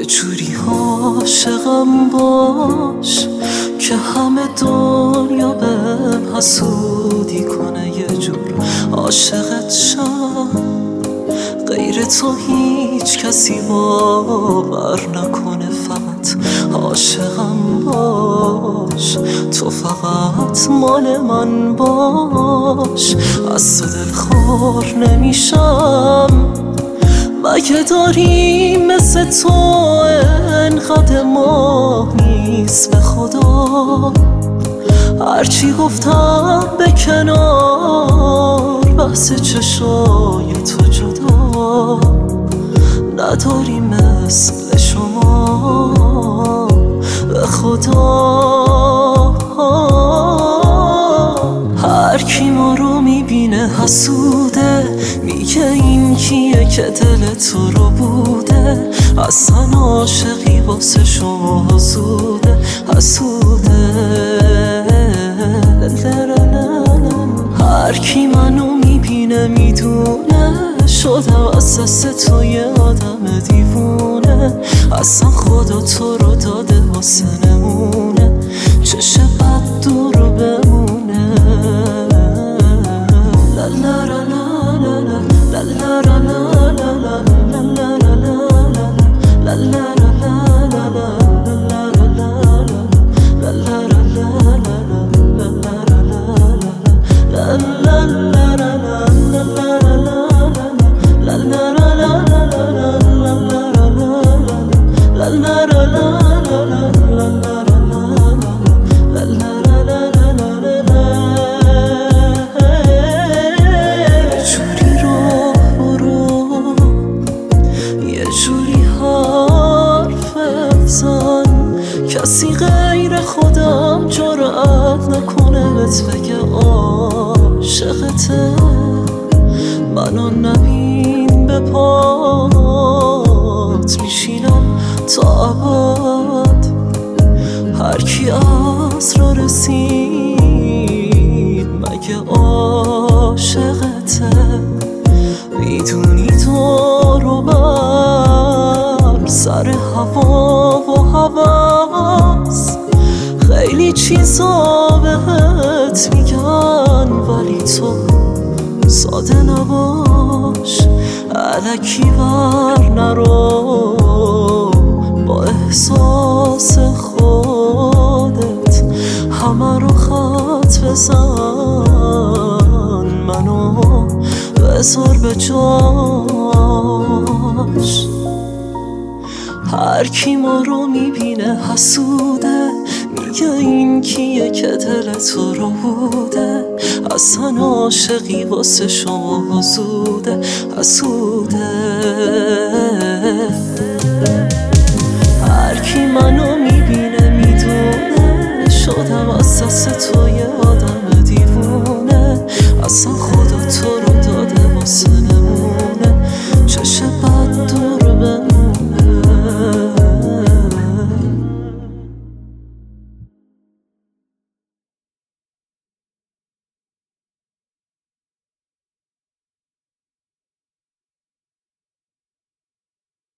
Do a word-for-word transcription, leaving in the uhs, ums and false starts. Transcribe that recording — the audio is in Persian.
جوری عاشقم باش که همه دنیا بهم حسودی کنه، یه جور عاشقت شم غیر تو هیچ کسی باور نکنه، فقط عاشقم باش، تو فقط مال من باش. از تو دلخور نمیشم، مگه داری مثل تو انقدر ماه نیست به خدا. هرچی گفتم به کنار، بحث چشای تو جدا نداری مثل شما به خدا. هر کی ما رو میبینه حسوده، میگه این کیه که دل تو رو بوده، اصلا عاشقی واسه شما حسوده حسوده. هر کی منو میبینه میدونه شدم از دست تو یه آدم دیوونه، اصلا خدا تو رو داده واسه نمونه، چشه بد دور رو بمونه. لا لا لا لا لا لا لا لا لا لا لا لا کسی غیر خودم جرأت نکنه بهت بگه عاشقته. منو نبین به پات میشینم تا ابد، هر کی از را رسید مگه عاشقته. میدونی تو رو بر سر هوا و هوس خیلی چیزا بهت میگن، ولی تو ساده نباش، الکی ور نرو با احساس خودت، همه رو خط بزن، منو بذار به جاش. هر کی ما رو میبینه حسوده، میگه این کیه که دل تو رو بوده، اصلا عاشقی واسه شما حسوده حسوده.